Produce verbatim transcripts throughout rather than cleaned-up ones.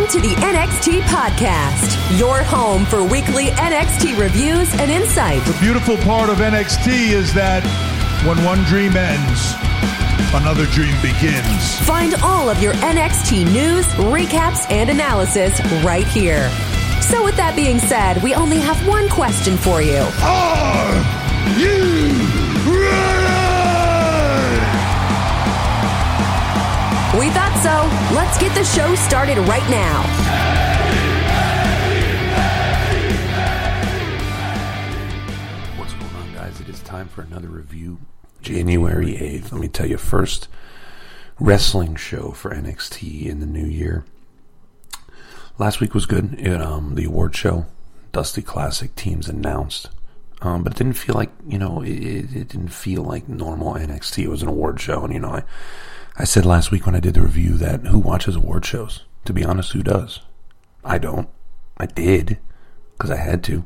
to the N X T Podcast, your home for weekly N X T reviews and insight. The beautiful part of N X T is that when one dream ends, another dream begins. Find all of your N X T news, recaps, and analysis right here. So with that being said, we only have one question for you. Are you ready? We thought so. Let's get the show started right now. What's going on, guys? It is time for another review. January eighth. Let me tell you, first wrestling show for N X T in the new year. Last week was good. It, um, the award show, Dusty Classic teams announced. Um, but it didn't feel like, you know, it, it didn't feel like normal N X T. It was an award show. And, you know, I, I said last week when I did the review that who watches award shows? To be honest, who does? I don't. I did because I had to.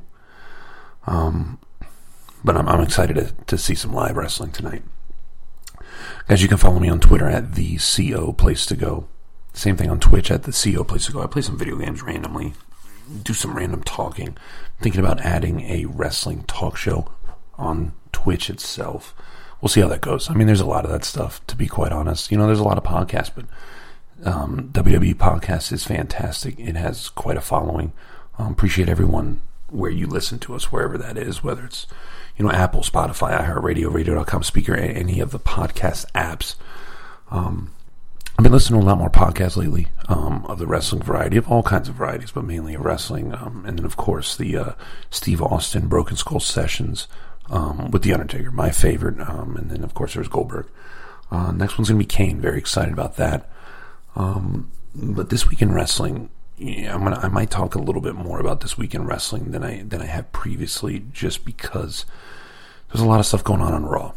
Um, but I'm, I'm excited to, to see some live wrestling tonight. Guys, you can follow me on Twitter at the C O Place to Go. Same thing on Twitch at the C O Place to Go. I play some video games randomly, do some random talking. Thinking about adding a wrestling talk show on Twitch itself. We'll see how that goes. I mean, there's a lot of that stuff, to be quite honest. You know, there's a lot of podcasts, but um, W W E Podcast is fantastic. It has quite a following. Um, appreciate everyone where you listen to us, wherever that is, whether it's, you know, Apple, Spotify, iHeartRadio, radio dot com, Speaker, any of the podcast apps. Um, I've been listening to a lot more podcasts lately, um, of the wrestling variety, of all kinds of varieties, but mainly of wrestling. Um, and then, of course, the uh, Steve Austin Broken Skull Sessions um, with The Undertaker, my favorite. Um, and then, of course, there's Goldberg. Uh, next one's going to be Kane. Very excited about that. Um, but this week in wrestling, yeah, I'm gonna, I might talk a little bit more about this week in wrestling than I than I have previously, just because there's a lot of stuff going on on Raw.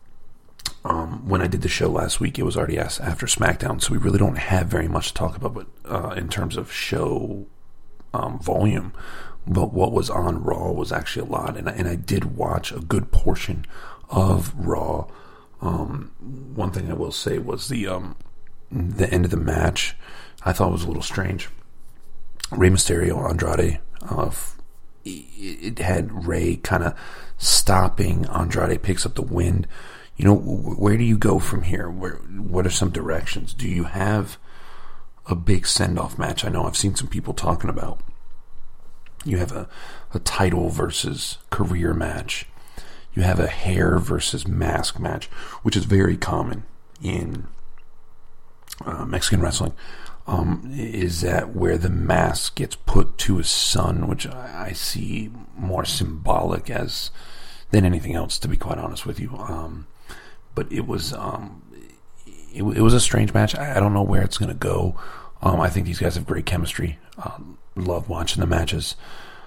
Um, when I did the show last week, it was already after SmackDown, so we really don't have very much to talk about, but uh, in terms of show um, volume. But what was on Raw was actually a lot, and I, and I did watch a good portion of Raw. Um, one thing I will say was the um, the end of the match I thought was a little strange. Rey Mysterio, Andrade, uh, it had Rey kind of stopping. Andrade picks up the win. You know, where do you go from here? Where, what are some directions? Do you have a big send-off match? I know I've seen some people talking about you have a, a title versus career match. You have a hair versus mask match, which is very common in uh, Mexican wrestling. Um, is that where the mask gets put to his son, which I, I see more symbolic as than anything else, to be quite honest with you. Um, But it was um, it, it was a strange match. I, I don't know where it's going to go. Um, I think these guys have great chemistry. Um, love watching the matches.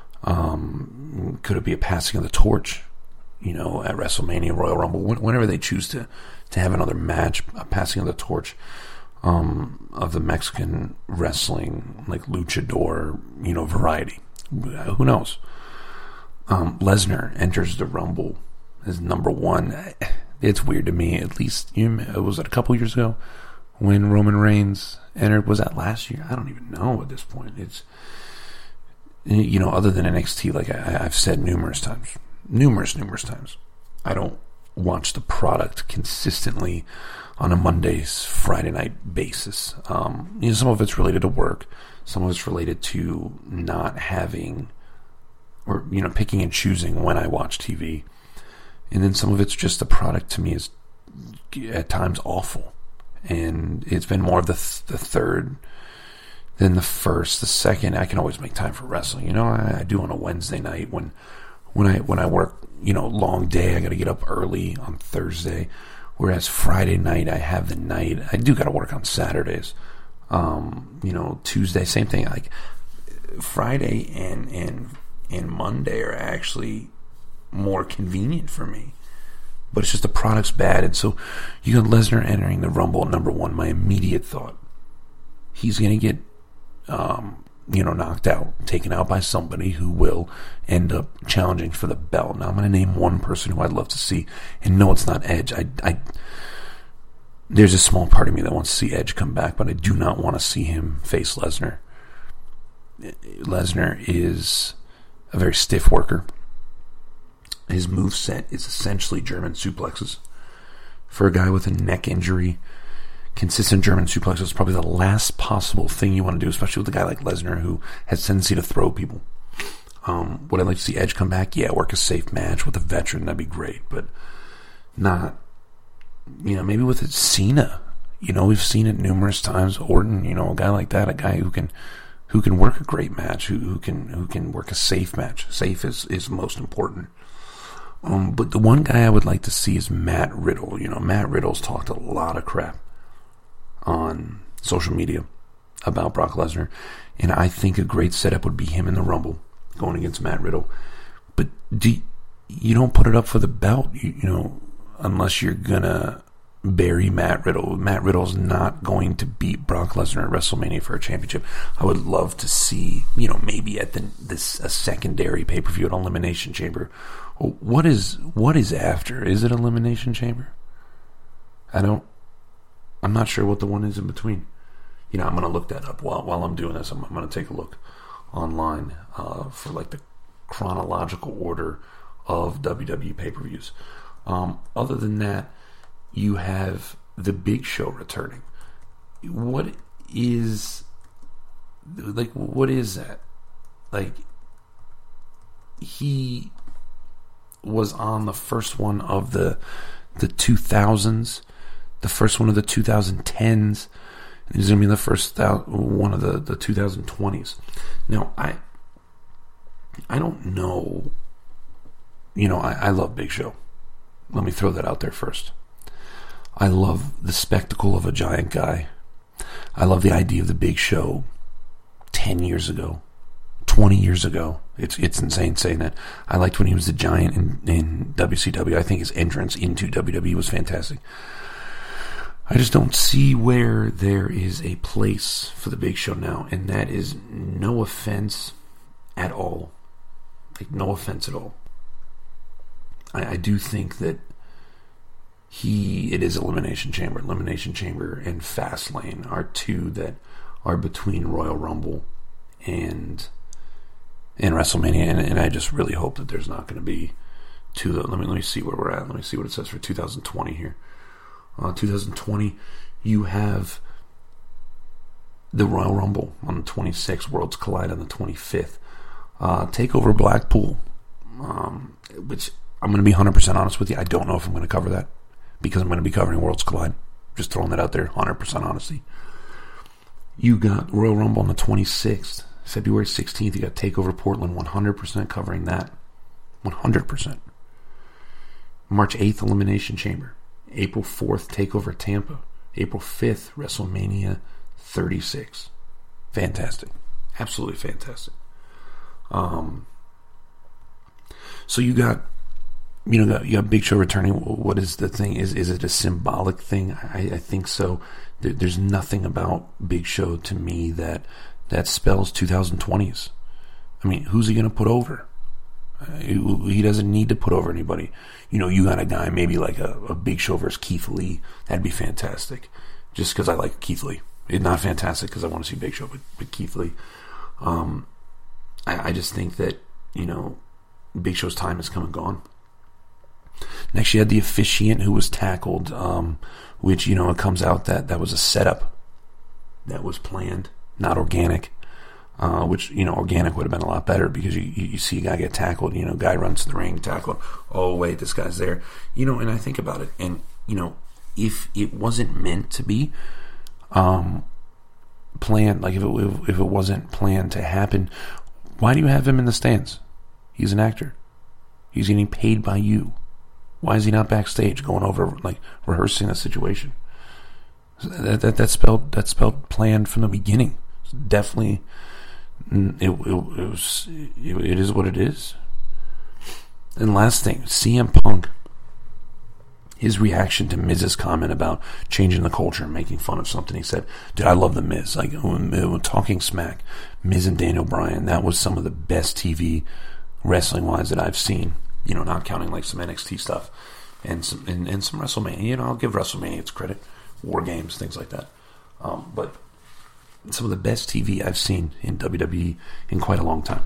Um, could it be a passing of the torch? You know, at WrestleMania, Royal Rumble, whenever they choose to, to have another match, a passing of the torch um, of the Mexican wrestling, like luchador, you know, variety. Who knows? Um, Lesnar enters the Rumble as number one. It's weird to me, at least, you know, was it a couple years ago when Roman Reigns entered? Was that last year? I don't even know at this point. It's, you know, other than N X T, like I, I've said numerous times, numerous, numerous times, I don't watch the product consistently on a Mondays, Friday night basis. Um, you know, some of it's related to work. Some of it's related to not having, or, you know, picking and choosing when I watch T V. And then some of it's just the product to me is at times awful. And it's been more of the th- the third than the first. The second, I can always make time for wrestling. You know, I, I do on a Wednesday night when when I when I work, you know, long day, I got to get up early on Thursday. Whereas Friday night, I have the night. I do got to work on Saturdays. Um, you know, Tuesday, same thing. Like Friday and and and Monday are actually more convenient for me, but it's just the product's bad. And so you got Lesnar entering the Rumble at number one. My immediate thought, he's going to get um, you know, knocked out, taken out by somebody who will end up challenging for the belt. Now I'm going to name one person who I'd love to see, and no, it's not Edge. I, I there's a small part of me that wants to see Edge come back, but I do not want to see him face Lesnar. Lesnar is a very stiff worker. His moveset is essentially German suplexes. For a guy with a neck injury, consistent German suplexes is probably the last possible thing you want to do, especially with a guy like Lesnar who has a tendency to throw people. Um, would I like to see Edge come back? Yeah, work a safe match with a veteran. That'd be great, but not, you know, maybe with Cena. You know, we've seen it numerous times. Orton, you know, a guy like that, a guy who can who can work a great match, who, who can who can work a safe match. Safe is, is most important. Um, but the one guy I would like to see is Matt Riddle. You know, Matt Riddle's talked a lot of crap on social media about Brock Lesnar, and I think a great setup would be him in the Rumble going against Matt Riddle. But do you, you don't put it up for the belt, you, you know, unless you're gonna bury Matt Riddle. Matt Riddle's not going to beat Brock Lesnar at WrestleMania for a championship. I would love to see, you know, maybe at the, this a secondary pay-per-view at Elimination Chamber. What is what is after? Is it Elimination Chamber? I don't. I'm not sure what the one is in between. You know, I'm going to look that up while while I'm doing this. I'm, I'm going to take a look online uh, for like the chronological order of W W E pay-per-views. Um, other than that, you have the Big Show returning. What is like? What is that? Like, he was on the first one of the the two thousands, the first one of the twenty tens. He's going to be the first thou- one of the, the twenty twenties. Now, I I don't know. You know, I, I love Big Show. Let me throw that out there first. I love the spectacle of a giant guy. I love the idea of the Big Show ten years ago, twenty years ago. It's it's insane saying that. I liked when he was the giant in, in W C W. I think his entrance into W W E was fantastic. I just don't see where there is a place for the Big Show now, and that is no offense at all. Like, no offense at all. I, I do think that he, it is Elimination Chamber. Elimination Chamber and Fastlane are two that are between Royal Rumble and and WrestleMania, and, and I just really hope that there's not going to be two. Let me let me see where we're at. Let me see what it says for two thousand twenty here. Uh, two thousand twenty, you have the Royal Rumble on the twenty-sixth, Worlds Collide on the twenty-fifth, uh, TakeOver Blackpool, um, which I'm going to be one hundred percent honest with you. I don't know if I'm going to cover that because I'm going to be covering Worlds Collide. Just throwing that out there, one hundred percent honesty. You got Royal Rumble on the twenty-sixth, February sixteenth. You got TakeOver Portland, one hundred percent covering that. one hundred percent. March eighth, Elimination Chamber. April fourth, TakeOver Tampa. April fifth, WrestleMania thirty-six. Fantastic. Absolutely fantastic. Um, so you got, you know, you got Big Show returning. What is the thing? Is is it a symbolic thing? I, I think so. There, there's nothing about Big Show to me that that spells twenty twenties. I mean, who's he going to put over? Uh, he, he doesn't need to put over anybody. You know, you got a guy maybe like a, a Big Show versus Keith Lee. That'd be fantastic. Just because I like Keith Lee. It's not fantastic because I want to see Big Show, but, but Keith Lee. Um, I, I just think that, you know, Big Show's time has come and gone. Next, you had the officiant who was tackled, um, which, you know, it comes out that that was a setup that was planned, not organic. Uh, which, you know, organic would have been a lot better because you, you, you see a guy get tackled, you know, guy runs to the ring, tackle him. Oh, wait, this guy's there. You know, and I think about it, and, you know, if it wasn't meant to be um, planned, like if it, if it wasn't planned to happen, why do you have him in the stands? He's an actor. He's getting paid by you. Why is he not backstage going over, like, rehearsing the situation? That, that, that's spelled, that's spelled planned from the beginning. It's definitely... It, it, it was. It, it is what it is. And last thing, C M Punk. His reaction to Miz's comment about changing the culture and making fun of something. He said, "Dude, I love the Miz. Like when, when talking smack, Miz and Daniel Bryan. That was some of the best T V wrestling wise that I've seen. You know, not counting like some N X T stuff and some and, and some WrestleMania. You know, I'll give WrestleMania its credit. War Games, things like that. Um, but." some of the best T V I've seen in W W E in quite a long time.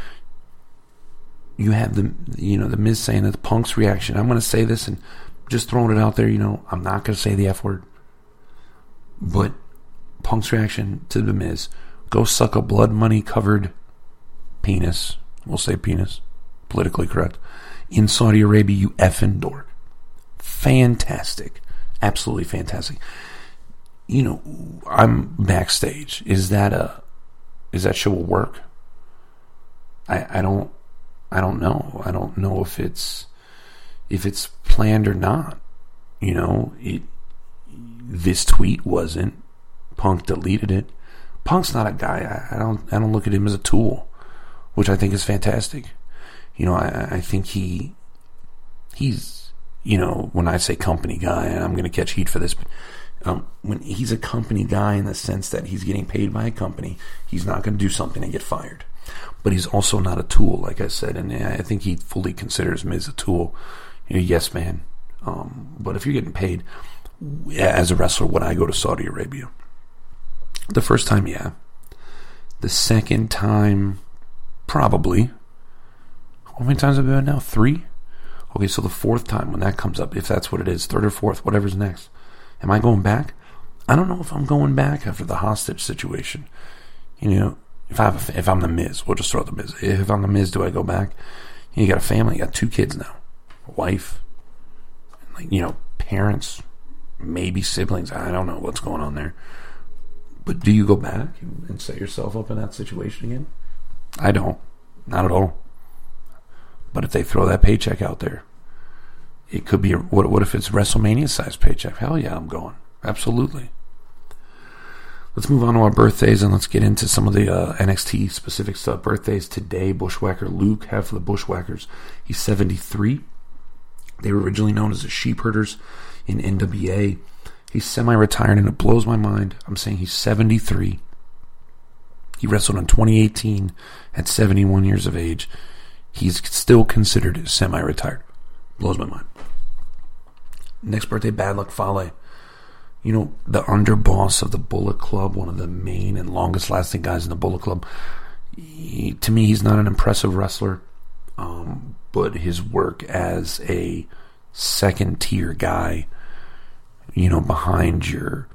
You have the, you know, the Miz saying that Punk's reaction. I'm going to say this and just throwing it out there. You know, I'm not going to say the F word, but Punk's reaction to the Miz: go suck a blood money covered penis. We'll say penis, politically correct, in Saudi Arabia. You effing dork. Fantastic, absolutely fantastic. You know, I'm backstage. Is that a, is that show will work? I I don't. I don't know. I don't know if it's if it's planned or not. You know, it, this tweet wasn't. Punk deleted it. Punk's not a guy. I, I don't. I don't look at him as a tool, which I think is fantastic. You know, I, I think he he's. You know, when I say company guy, and I'm going to catch heat for this, but um, when he's a company guy in the sense that he's getting paid by a company, he's not going to do something and get fired. But he's also not a tool, like I said, and I think he fully considers Miz a tool. You know, yes, man. Um, but if you're getting paid as a wrestler, would I go to Saudi Arabia? The first time, yeah. The second time, probably. How many times have I been now? Three? Okay, so the fourth time when that comes up, if that's what it is, third or fourth, whatever's next, am I going back? I don't know if I'm going back after the hostage situation. You know, if I have a, if I'm the Miz, we'll just throw the Miz. If I'm the Miz, do I go back? You got a family, you got two kids now, a wife, like, you know, parents, maybe siblings. I don't know what's going on there. But do you go back and set yourself up in that situation again? I don't, not at all. But if they throw that paycheck out there, it could be a, what? What if it's WrestleMania sized paycheck? Hell yeah, I'm going. Absolutely. Let's move on to our birthdays and let's get into some of the uh, N X T specific stuff. Birthdays today: Bushwhacker Luke, half of the Bushwhackers. He's seventy-three. They were originally known as the Sheepherders in N W A. He's semi-retired, and it blows my mind. I'm saying he's seventy-three. He wrestled in twenty eighteen at seventy-one years of age. He's still considered semi-retired. Blows my mind. Next birthday, Bad Luck Fale. You know, the underboss of the Bullet Club, one of the main and longest-lasting guys in the Bullet Club. He, to me, he's not an impressive wrestler, um, but his work as a second-tier guy, you know, behind your...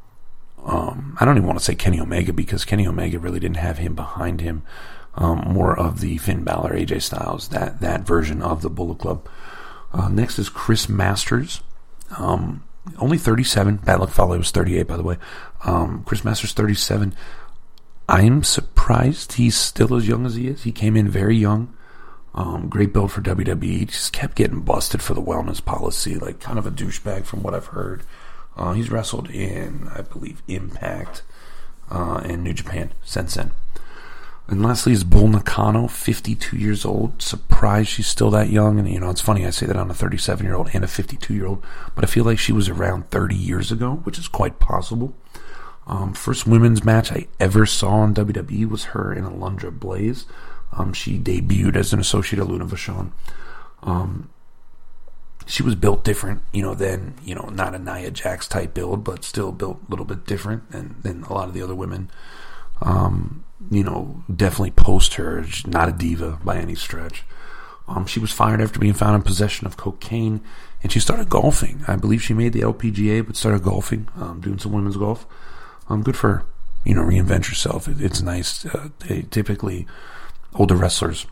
Um, I don't even want to say Kenny Omega, because Kenny Omega really didn't have him behind him. Um, more of the Finn Balor, A J Styles, that, that version of the Bullet Club. Uh, next is Chris Masters. Um, only thirty-seven. Bad Luck Fale was thirty-eight, by the way. Um, Chris Masters, thirty-seven. I'm surprised he's still as young as he is. He came in very young. Um, great build for W W E. He just kept getting busted for the wellness policy. Like, kind of a douchebag from what I've heard. Uh, he's wrestled in, I believe, Impact uh, and New Japan since then. And lastly is Bull Nakano, fifty-two years old. Surprised she's still that young. And, you know, it's funny I say that on a thirty-seven-year-old and a fifty-two-year-old. But I feel like she was around thirty years ago, which is quite possible. Um, first women's match I ever saw on W W E was her in Alundra Blaze. Um, she debuted as an associate of Luna Vachon. Um, she was built different, you know, than, you know, not a Nia Jax type build, but still built a little bit different than, than a lot of the other women. Um, you know, definitely post her. She's not a diva by any stretch. Um, she was fired after being found in possession of cocaine, and she started golfing. I believe she made the L P G A, but started golfing, um, doing some women's golf. Um, good for her. You know, reinvent yourself. It, it's nice. Uh, they typically, older wrestlers,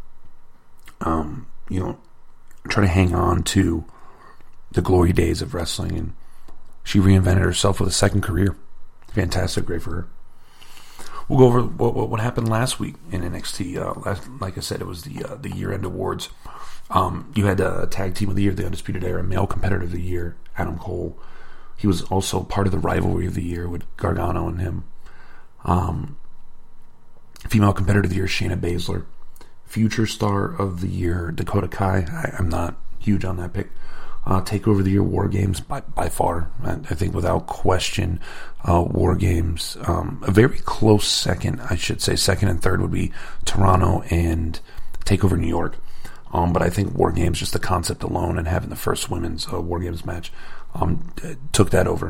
um, you know, try to hang on to the glory days of wrestling, and she reinvented herself with a second career. Fantastic, great for her. We'll go over what, what, what happened last week in N X T. Uh, last, like I said, it was the uh, the year-end awards. Um, you had a Tag Team of the Year, the Undisputed Era, Male Competitor of the Year, Adam Cole. He was also part of the Rivalry of the Year with Gargano and him. Um, Female Competitor of the Year, Shayna Baszler. Future Star of the Year, Dakota Kai. I, I'm not huge on that pick. Uh, Takeover of the Year, War Games, by, by far. I, I think without question, uh, War Games. Um, a very close second, I should say, second and third would be Toronto and Takeover New York. Um, but I think War Games, just the concept alone and having the first women's uh, War Games match, um, took that over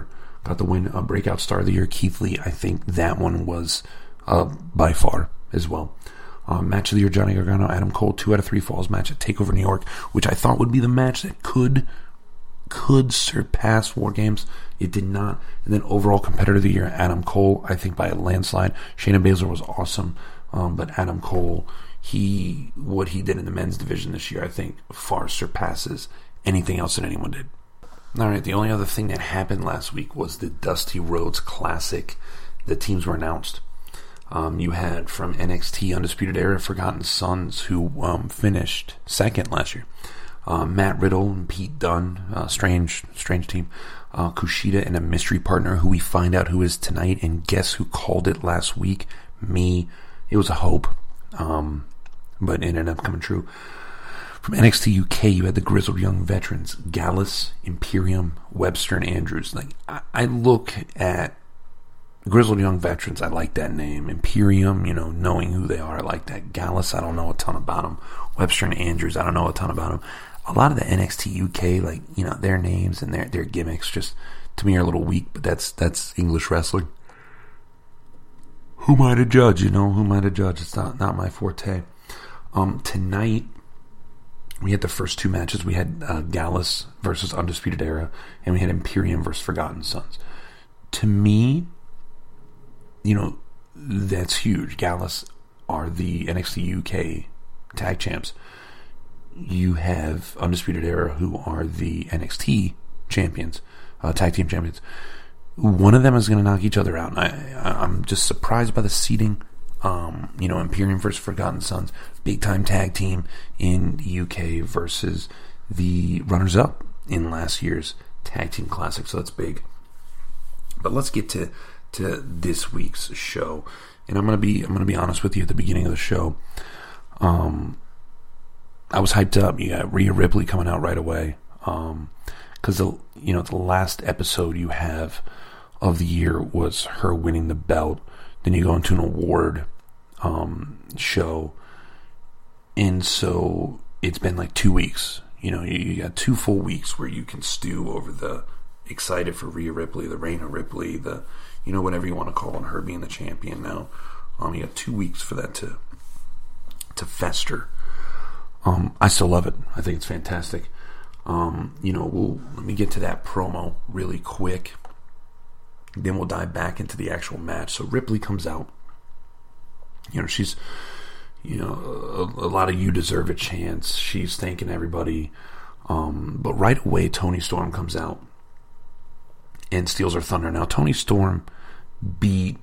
got the win, uh, breakout star of the year, Keith Lee. I think that one was uh, by far as well. Um, match of the year, Johnny Gargano, Adam Cole, two out of three falls match at TakeOver New York, which I thought would be the match that could could surpass War Games. It did not. And then overall competitor of the year, Adam Cole, I think by a landslide. Shayna Baszler was awesome, um, but Adam Cole, he what he did in the men's division this year, I think far surpasses anything else that anyone did. All right, the only other thing that happened last week was the Dusty Rhodes Classic. The teams were announced. Um, you had from N X T Undisputed Era, Forgotten Sons, who um, finished second last year. Uh, Matt Riddle and Pete Dunne, uh, strange, strange team. Uh, Kushida and a mystery partner who we find out who is tonight. And guess who called it last week? Me. It was a hope, um, but it ended up coming true. From N X T U K, you had the grizzled young veterans, Gallus, Imperium, Webster, and Andrews. Like I, I look at grizzled young veterans, I like that name. Imperium, you know, knowing who they are, I like that. Gallus, I don't know a ton about them. Webster and Andrews, I don't know a ton about them. A lot of the N X T U K, like, you know, their names and their their gimmicks just, to me, are a little weak, but that's that's English wrestling. Who am I to judge, you know? Who am I to judge? It's not, not my forte. Um, tonight, we had the first two matches. We had uh, Gallus versus Undisputed Era, and we had Imperium versus Forgotten Sons. To me, you know, that's huge. Gallus are the N X T U K tag champs. You have Undisputed Era, who are the N X T champions, uh, tag team champions. One of them is going to knock each other out. And I, I'm just surprised by the seeding. Um, you know, Imperium versus Forgotten Sons, big time tag team in the U K versus the runners up in last year's tag team classic. So that's big. But let's get to to this week's show, and I'm gonna be I'm gonna be honest with you at the beginning of the show. Um, I was hyped up. You got Rhea Ripley coming out right away, um, because the you know the last episode you have of the year was her winning the belt. Then you go into an award um, show, and so it's been like two weeks. You know, you, you got two full weeks where you can stew over the excited for Rhea Ripley, the reign of Ripley, the you know, whatever you want to call it, her being the champion now. Um, you got two weeks for that to to fester. Um, I still love it. I think it's fantastic. Um, you know, we'll let me get to that promo really quick. Then we'll dive back into the actual match. So Ripley comes out. You know, she's, you know, a, a lot of "you deserve a chance." She's thanking everybody. Um, but right away, Toni Storm comes out and steals her thunder. Now, Toni Storm beat,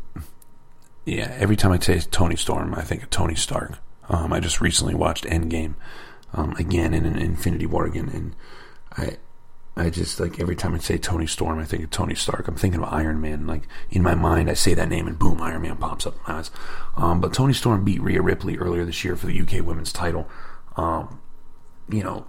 yeah, every time I say Toni Storm, I think of Tony Stark. Um, I just recently watched Endgame um, again in, in Infinity War again, and I I just, like, every time I say Toni Storm, I think of Tony Stark. I'm thinking of Iron Man. Like, in my mind, I say that name, and boom, Iron Man pops up in my eyes. Um, but Toni Storm beat Rhea Ripley earlier this year for the U K Women's title. Um, you know,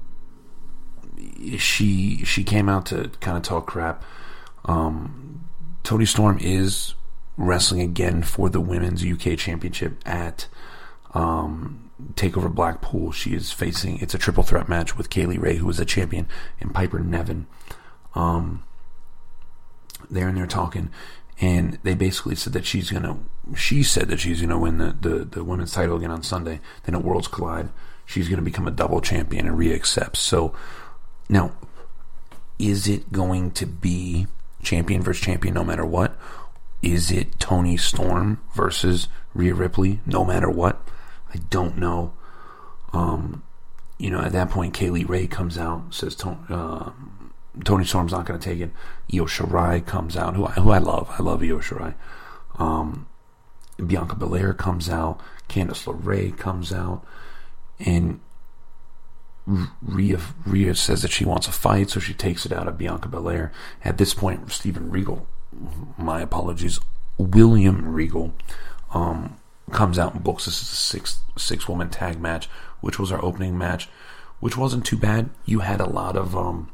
she she came out to kind of talk crap. Um, Toni Storm is wrestling again for the Women's U K Championship at um, TakeOver Blackpool. She is facing, it's a triple threat match with Kaylee Ray, who is a champion, and Piper Niven. Um, they're in there talking, and they basically said that she's gonna. She said that she's gonna win the, the, the women's title again on Sunday. Then at Worlds Collide, she's gonna become a double champion, and Rhea accepts. So now, is it going to be champion versus champion no matter what? Is it Toni Storm versus Rhea Ripley no matter what? I don't know. Um, you know, at that point, Kaylee Ray comes out, says Tony, uh, Toni Storm's not going to take it. Io Shirai comes out, who I, who I love. I love Io Shirai. Um, Bianca Belair comes out. Candice LeRae comes out. And Rhea, Rhea says that she wants a fight, so she takes it out of Bianca Belair. At this point, Steven Regal, my apologies, William Regal, um, comes out and books this as a six six woman tag match, which was our opening match, which wasn't too bad. You had a lot of um,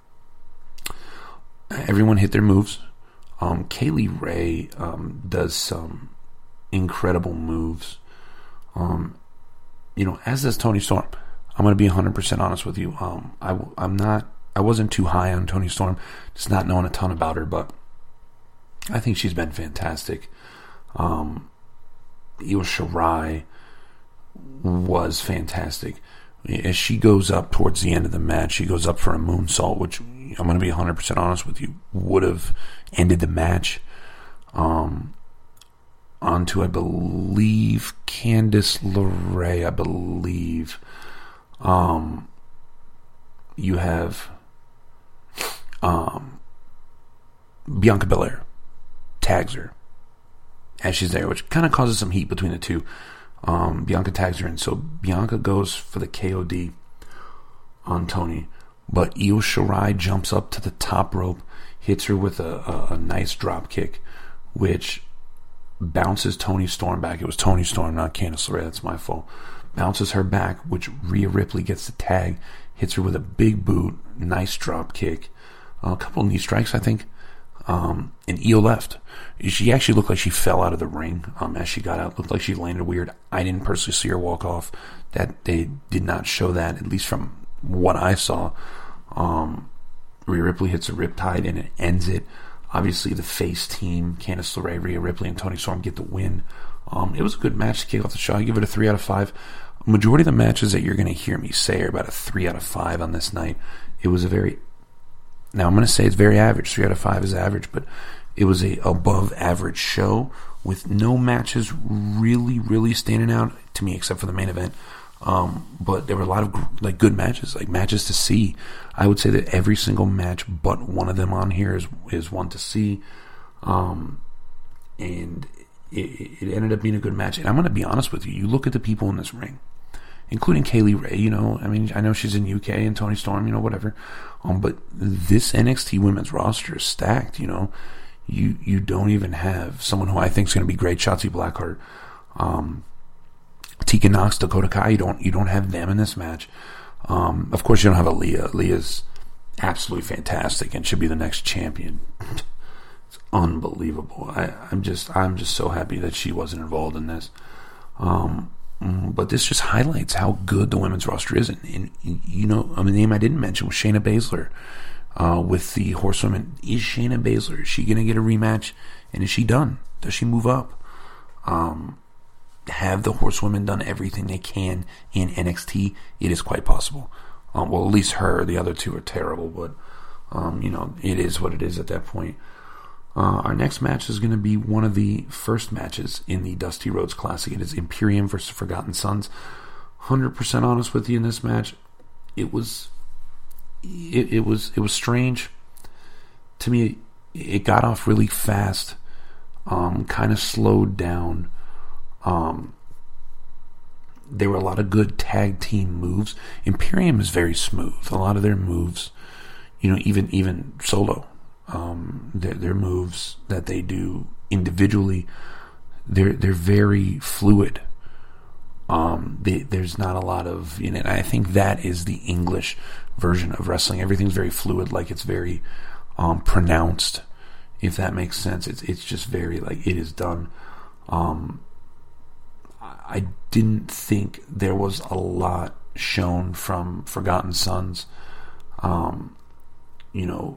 everyone hit their moves. Um, Kaylee Ray um, does some incredible moves. Um, you know, as does Toni Storm. I'm going to be one hundred percent honest with you. Um, I, I'm not. I I wasn't too high on Toni Storm, just not knowing a ton about her, but I think she's been fantastic. Um, Io Shirai was fantastic. As she goes up towards the end of the match, she goes up for a moonsault, which I'm going to be one hundred percent honest with you, would have ended the match. Um, onto, I believe, Candice LeRae, I believe. Um, you have um, Bianca Belair tags her as she's there, which kind of causes some heat between the two. Um, Bianca tags her in, so Bianca goes for the K O D on Toni, but Io Shirai jumps up to the top rope, hits her with a, a, a nice drop kick, which bounces Toni Storm back. It was Toni Storm, not Candice LeRae. That's my fault. Bounces her back, which Rhea Ripley gets the tag, hits her with a big boot, nice drop kick, uh, a couple knee strikes, I think. Um, and Io left. She actually looked like she fell out of the ring um, as she got out. Looked like she landed weird. I didn't personally see her walk off. That they did not show that, at least from what I saw. Um, Rhea Ripley hits a riptide and it ends it. Obviously, the face team, Candice LeRae, Rhea Ripley, and Toni Storm get the win. Um, it was a good match to kick off the show. I give it a three out of five. Majority of the matches that you're going to hear me say are about a three out of five on this night. It was a very Now, I'm going to say it's very average. three out of five is average, but it was a above average show with no matches really, really standing out to me except for the main event. Um, but there were a lot of like good matches, like matches to see. I would say that every single match but one of them on here is is one to see. Um, and it, it ended up being a good match. And I'm going to be honest with you. You look at the people in this ring, including Kaylee Ray, you know, I mean, I know she's in U K and Toni Storm, you know, whatever. Um, but this N X T women's roster is stacked, you know. You you don't even have someone who I think is going to be great, Shotzi Blackheart, um, Tegan Nox, Dakota Kai. You don't you don't have them in this match. Um, of course, you don't have Aaliyah. Aaliyah's absolutely fantastic and should be the next champion. It's unbelievable. I, I'm just I'm just so happy that she wasn't involved in this. Um, But this just highlights how good the women's roster is. And, and you know, I mean, the name I didn't mention was Shayna Baszler uh, with the Horsewomen. Is Shayna Baszler, is she going to get a rematch? And is she done? Does she move up? Um, have the Horsewomen done everything they can in N X T? It is quite possible. Um, well, at least her. The other two are terrible, but, um, you know, it is what it is at that point. Uh, our next match is going to be one of the first matches in the Dusty Rhodes Classic. It is Imperium versus Forgotten Sons. one hundred percent honest with you in this match, it was it, it was it was strange to me. It got off really fast, um, kind of slowed down. Um, there were a lot of good tag team moves. Imperium is very smooth. A lot of their moves, you know, even even solo. Um, their, their moves that they do individually, they're they're very fluid. Um, they, there's not a lot of, you know, and I think that is the English version of wrestling. Everything's very fluid, like it's very um, pronounced, if that makes sense. It's it's just very like it is done. Um, I didn't think there was a lot shown from Forgotten Sons. Um, you know.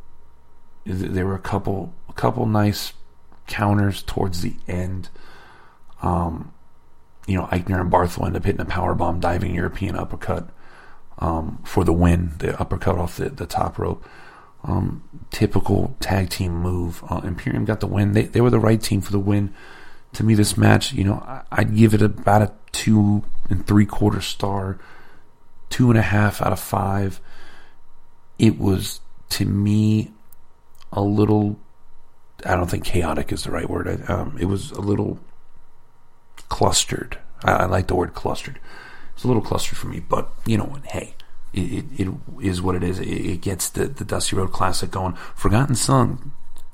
There were a couple, a couple nice counters towards the end. Um, you know, Eichner and Barthel end up hitting a powerbomb, diving European uppercut um, for the win. The uppercut off the, the top rope. Um, typical tag team move. Uh, Imperium got the win. They they were the right team for the win. To me, this match, you know, I, I'd give it about a two and three quarter star, two and a half out of five. It was, to me, a little, I don't think chaotic is the right word. Um, it was a little clustered. I, I like the word clustered. It's a little clustered for me, but you know what? Hey, it, it, it is what it is. It, it gets the, the Dusty Road Classic going. Forgotten Son,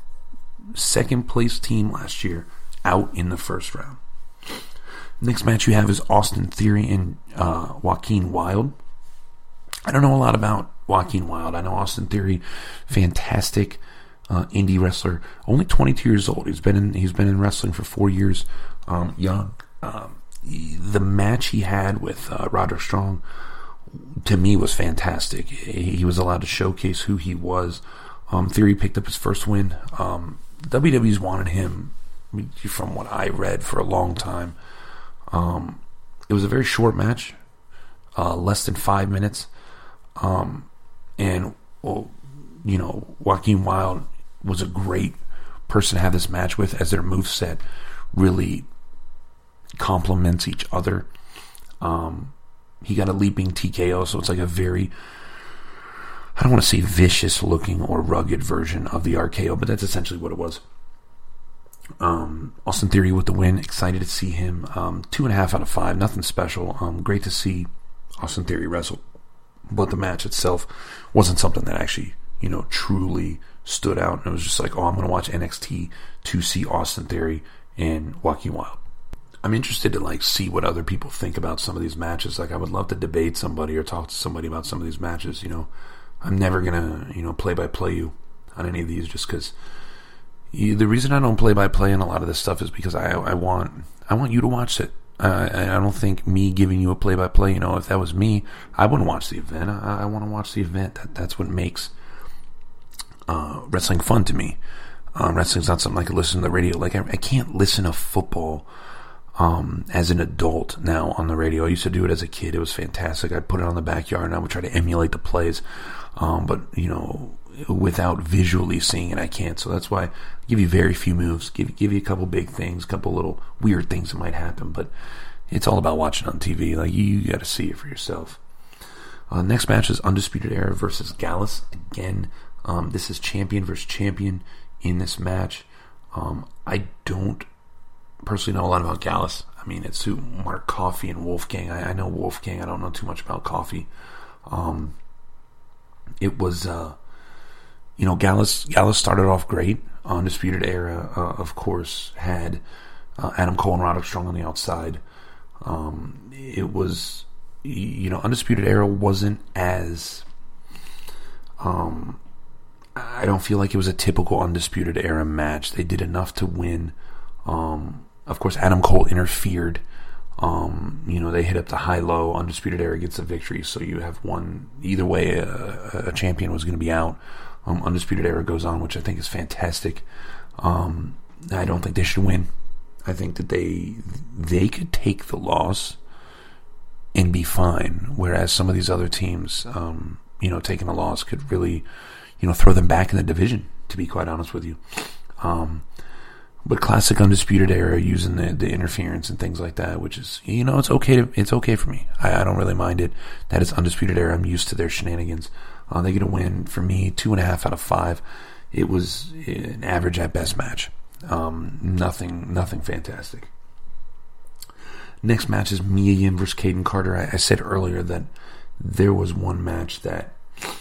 second place team last year, out in the first round. Next match you have is Austin Theory and uh, Joaquin Wilde. I don't know a lot about Joaquin Wilde. I know Austin Theory, fantastic. Uh, indie wrestler, only twenty-two years old. He's been in he's been in wrestling for four years. Um, young. Um, he, the match he had with uh, Roderick Strong to me, was fantastic. He was allowed to showcase who he was. Um, Theory picked up his first win. Um, W W E's wanted him, from what I read, for a long time. Um, it was a very short match, uh, less than five minutes. Um, and, well, you know, Joaquin Wilde was a great person to have this match with, as their moveset really complements each other. Um, he got a leaping T K O, so it's like a very, I don't want to say vicious looking or rugged version of the R K O, but that's essentially what it was. Um, Austin Theory with the win. Excited to see him. Um, two and a half out of five. Nothing special. Um, great to see Austin Theory wrestle. But the match itself wasn't something that actually, you know, truly stood out. And it was just like, oh, I'm going to watch N X T to see Austin Theory and Joaquin Wilde. I'm interested to like see what other people think about some of these matches. Like, I would love to debate somebody or talk to somebody about some of these matches. You know, I'm never gonna, you know, play by play you on any of these, just because the reason I don't play by play on a lot of this stuff is because I I want I want you to watch it. Uh, I don't think me giving you a play by play. You know, if that was me, I wouldn't watch the event. I, I want to watch the event. That that's what makes uh, wrestling fun to me. Um, wrestling's not something I can listen to the radio. Like I, I can't listen to football. Um, as an adult now on the radio. I used to do it as a kid. It was fantastic. I'd put it on the backyard and I would try to emulate the plays. Um, but, you know, without visually seeing it, I can't. So that's why I give you very few moves, give, give you a couple big things, a couple little weird things that might happen. But it's all about watching on T V. Like, you, you got to see it for yourself. Uh, next match is Undisputed Era versus Gallus. Again, um, this is champion versus champion in this match. Um, I don't personally know a lot about Gallus. I mean, it's who Mark Coffey and Wolfgang. I, I know Wolfgang. I don't know too much about Coffey. Um, it was, uh, you know, Gallus. Gallus started off great. Undisputed Era, uh, of course, had uh, Adam Cole and Roderick Strong on the outside. Um, it was, you know, Undisputed Era wasn't as. Um, I don't feel like it was a typical Undisputed Era match. They did enough to win. Um, Of course, Adam Cole interfered. Um, you know, they hit up the high-low. Undisputed Era gets a victory, so you have one. Either way, a, a champion was going to be out. Um, Undisputed Era goes on, which I think is fantastic. Um, I don't think they should win. I think that they they could take the loss and be fine, whereas some of these other teams, um, you know, taking a loss could really, you know, throw them back in the division, to be quite honest with you. Um But classic Undisputed Era, using the, the interference and things like that, which is, you know, it's okay to, it's okay for me. I, I don't really mind it. That is Undisputed Era. I'm used to their shenanigans. Uh, they get a win for me, two and a half out of five. It was an average at best match. Um, nothing, nothing fantastic. Next match is Mia Yim versus Kayden Carter. I, I said earlier that there was one match that,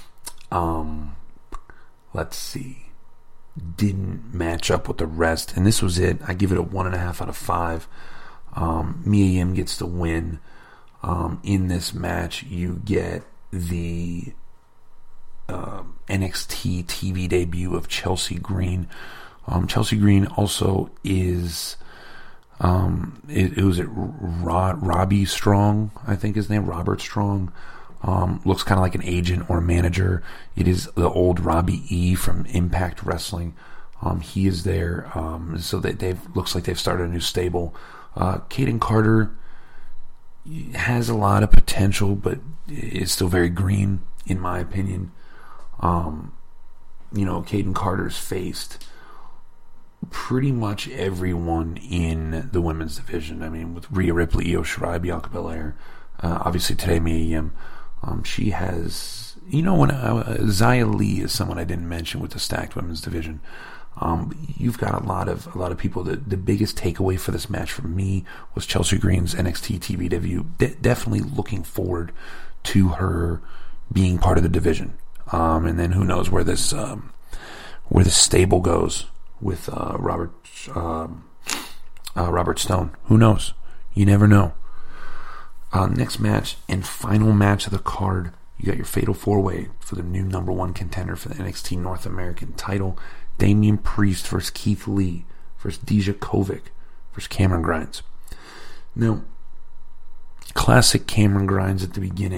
um, let's see. didn't match up with the rest, and this was it. I give it a one and a half out of five. Um, Mia Yim gets the win. Um, in this match, you get the uh, N X T T V debut of Chelsea Green. Um, Chelsea Green also is, um, it, it was it Rod, Robbie Strong, I think his name, Robert Strong. Um, looks kind of like an agent or a manager. It is the old Robbie E from Impact Wrestling. Um, he is there. Um, so they, they've looks like they've started a new stable. Uh, Kayden Carter has a lot of potential, but is still very green, in my opinion. Um, you know, Kayden Carter's faced pretty much everyone in the women's division. I mean, with Rhea Ripley, Io Shirai, Bianca Belair, uh, obviously today Mia Yim. Um, she has, you know, when uh, Xia Li is someone I didn't mention with the stacked women's division. Um, you've got a lot of a lot of people. The, the biggest takeaway for this match for me was Chelsea Green's N X T T V debut. De- definitely looking forward to her being part of the division. Um, and then who knows where this um, where this stable goes with uh, Robert um, uh, Robert Stone. Who knows? You never know. Uh, next match and final match of the card, you got your Fatal four-way for the new number one contender for the N X T North American title. Damian Priest versus Keith Lee versus Dijakovic versus Cameron Grimes. Now, classic Cameron Grimes at the beginning,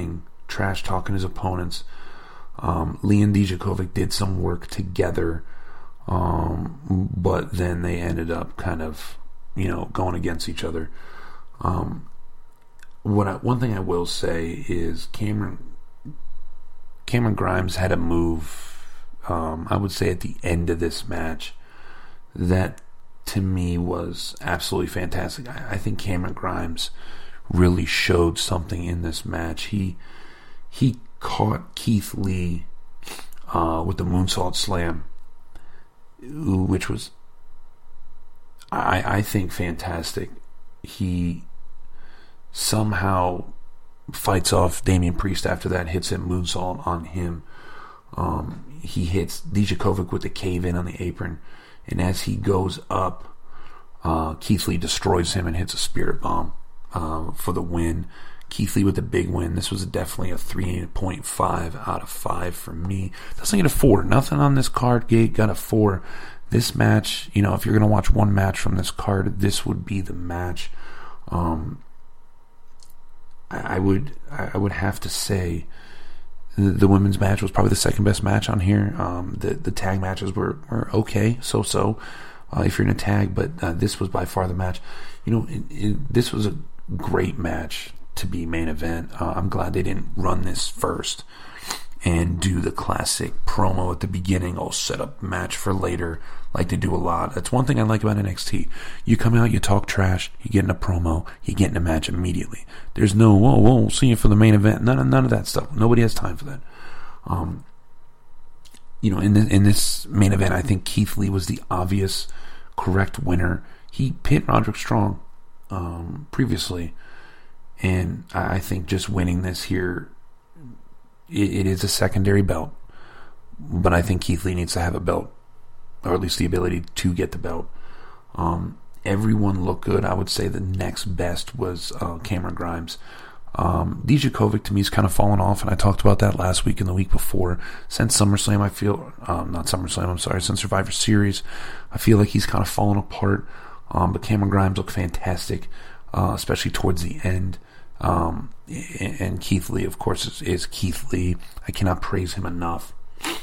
trash talking his opponents. Um, Lee and Dijakovic did some work together, um, but then they ended up kind of, you know, going against each other. Um, what I, one thing I will say is Cameron Cameron Grimes had a move, um, I would say at the end of this match, that to me was absolutely fantastic. I, I think Cameron Grimes really showed something in this match. He he caught Keith Lee uh, with the moonsault slam, which was, I, I think, fantastic. He somehow fights off Damian Priest after that, hits him moonsault on him. Um, he hits Dijakovic with the cave-in on the apron, and as he goes up, uh, Keith Lee destroys him and hits a spirit bomb uh, for the win. Keith Lee with the big win. This was definitely a three point five out of five for me. Doesn't get a four. Nothing on this card gate got a four. This match, you know, if you're going to watch one match from this card, this would be the match. Um, I, I would I would have to say the, the women's match was probably the second best match on here. Um, the the tag matches were, were okay, so so. Uh, if you're in a tag, but uh, this was by far the match. You know, it, it, this was a great match to be main event. Uh, I'm glad they didn't run this first and do the classic promo at the beginning, oh, set up match for later, like they do a lot. That's one thing I like about N X T. You come out, you talk trash, you get in a promo, you get in a match immediately. There's no, whoa, whoa, we'll see you for the main event. None of, none of that stuff. Nobody has time for that. Um, you know, in, the, in this main event, I think Keith Lee was the obvious correct winner. He pinned Roderick Strong um, previously, and I think just winning this here, it, it is a secondary belt, but I think Keith Lee needs to have a belt, or at least the ability to get the belt. Um, everyone looked good. I would say the next best was uh, Cameron Grimes. Um, Dijakovic to me is kind of fallen off, and I talked about that last week and the week before. Since SummerSlam, I feel, um, not SummerSlam, I'm sorry, since Survivor Series, I feel like he's kind of fallen apart. Um, but Cameron Grimes looked fantastic, uh, especially towards the end. Um, and Keith Lee, of course, is, is Keith Lee. I cannot praise him enough.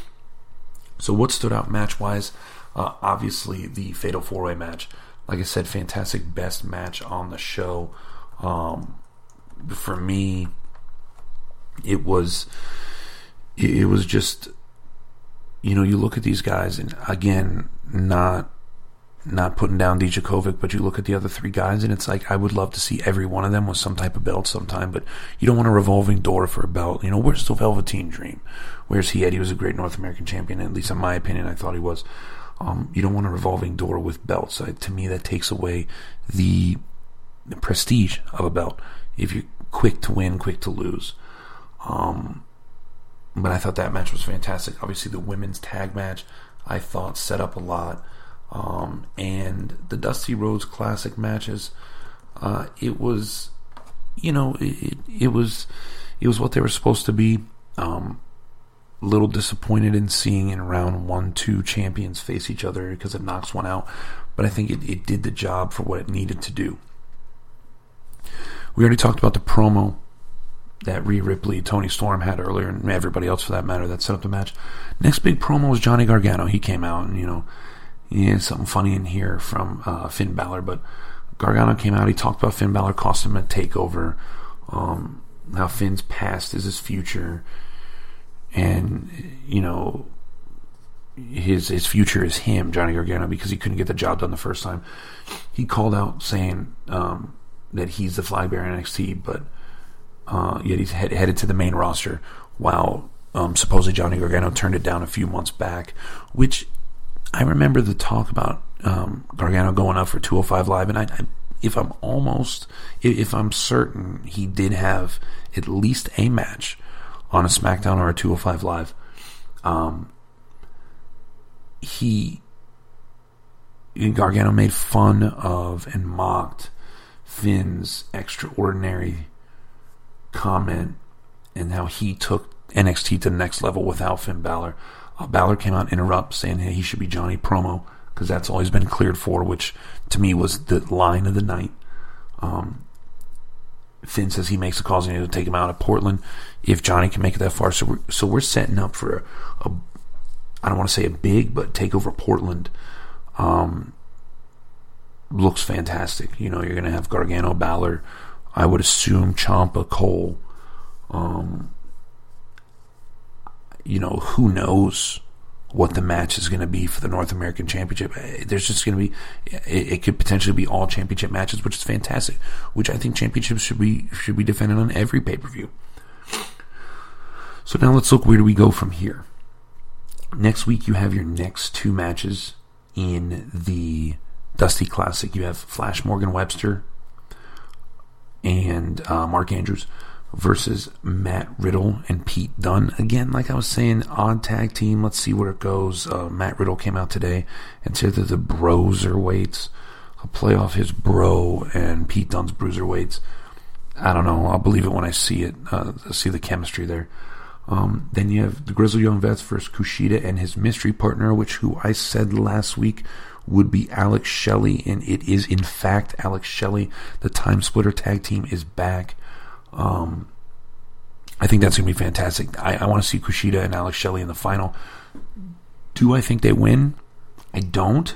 So what stood out match-wise? Uh, obviously, the Fatal four-Way match. Like I said, fantastic, best match on the show. Um, for me, it was, it was just, you know, you look at these guys, and again, not not putting down Dijakovic, but you look at the other three guys, and it's like, I would love to see every one of them with some type of belt sometime, but you don't want a revolving door for a belt. You know, where's the Velveteen Dream? Where's he at? He was a great North American champion, at least in my opinion, I thought he was. Um, you don't want a revolving door with belts. I, to me, that takes away the, the prestige of a belt. If you're quick to win, quick to lose. Um, but I thought that match was fantastic. Obviously, the women's tag match, I thought, set up a lot. Um, and the Dusty Rhodes Classic matches, uh, it was, you know, it, it was, it was what they were supposed to be. Um, a little disappointed in seeing in round one, two champions face each other because it knocks one out, but I think it, it did the job for what it needed to do. We already talked about the promo that Rhea Ripley, Toni Storm had earlier, and everybody else for that matter that set up the match. Next big promo was Johnny Gargano. He came out and, you know, he had something funny in here from uh, Finn Balor, but Gargano came out. He talked about Finn Balor cost him a takeover, um, how Finn's past is his future, and, you know, his his future is him, Johnny Gargano, because he couldn't get the job done the first time. He called out saying um, that he's the flag bearer in N X T, but uh, yet he's head, headed to the main roster, while um, supposedly Johnny Gargano turned it down a few months back, which I remember the talk about um, Gargano going up for two oh five Live, and I, I, if I'm almost, if I'm certain, he did have at least a match on a SmackDown or a two oh five Live. Um, he, Gargano made fun of and mocked Finn's extraordinary comment and how he took N X T to the next level without Finn Balor. Uh, Balor came out and interrupt saying, hey, he should be Johnny Promo, because that's always been cleared for, which to me was the line of the night. Um, Finn says he makes the calls and he'll take him out of Portland if Johnny can make it that far. So we're, so we're setting up for a, a, I don't want to say a big, but takeover Portland. Um, looks fantastic. You know, you're going to have Gargano, Balor, I would assume Ciampa, Cole. Um, you know, who knows what the match is going to be for the North American Championship. There's just going to be, it, it could potentially be all championship matches, which is fantastic, which I think championships should be, should be defended on every pay-per-view. So now let's look, where do we go from here? Next week you have your next two matches in the Dusty Classic. You have Flash Morgan Webster and uh, Mark Andrews versus Matt Riddle and Pete Dunne. Again, like I was saying, odd tag team. Let's see where it goes. Uh, Matt Riddle came out today and said that the Broserweights. I'll play off his bro and Pete Dunne's Bruiserweights. I don't know. I'll believe it when I see it. Uh, see the chemistry there. Um, then you have the Grizzled Young Vets versus Kushida and his mystery partner, which who I said last week would be Alex Shelley, and it is in fact Alex Shelley. The Time Splitter tag team is back. Um, I think that's going to be fantastic. I, I want to see Kushida and Alex Shelley in the final. Do I think they win? I don't,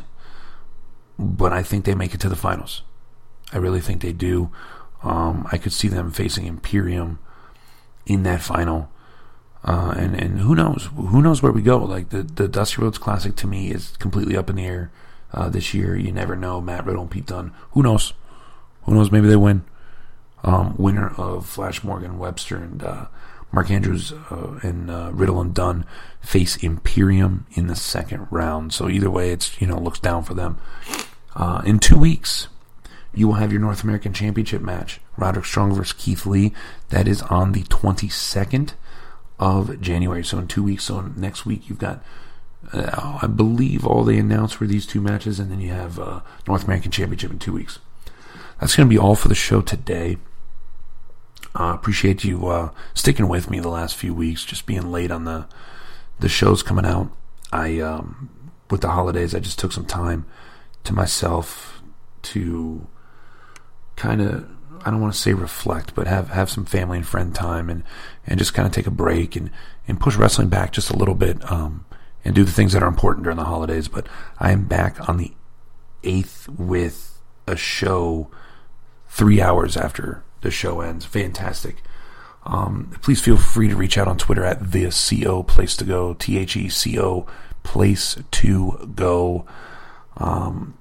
but I think they make it to the finals. I really think they do. Um, I could see them facing Imperium in that final. Uh, and, and who knows? Who knows where we go? Like the, the Dusty Rhodes Classic to me is completely up in the air uh, this year. You never know. Matt Riddle and Pete Dunne. Who knows? Who knows? Maybe they win. Um, winner of Flash Morgan Webster and uh, Mark Andrews uh, and uh, Riddle and Dunne face Imperium in the second round. So either way, it's, you know, looks down for them. Uh, in two weeks, you will have your North American Championship match, Roderick Strong versus Keith Lee. That is on the twenty-second of January. So in two weeks. So next week, you've got, uh, I believe, all they announced were these two matches, and then you have uh, North American Championship in two weeks. That's going to be all for the show today. I uh, appreciate you uh, sticking with me the last few weeks, just being late on the the shows coming out. I um, with the holidays, I just took some time to myself to kind of, I don't want to say reflect, but have, have some family and friend time, and, and just kind of take a break and, and push wrestling back just a little bit, um, and do the things that are important during the holidays. But I am back on the eighth with a show three hours after the show ends. Fantastic. Um, please feel free to reach out on Twitter at the C O Place to Go, T H E C O Place to Go. Um,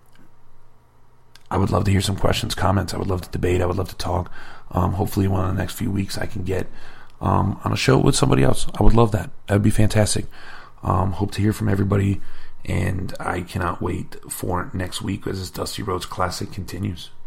I would love to hear some questions, comments. I would love to debate. I would love to talk. Um, hopefully, one of the next few weeks, I can get um, on a show with somebody else. I would love that. That would be fantastic. Um, hope to hear from everybody, and I cannot wait for next week as this Dusty Rhodes Classic continues.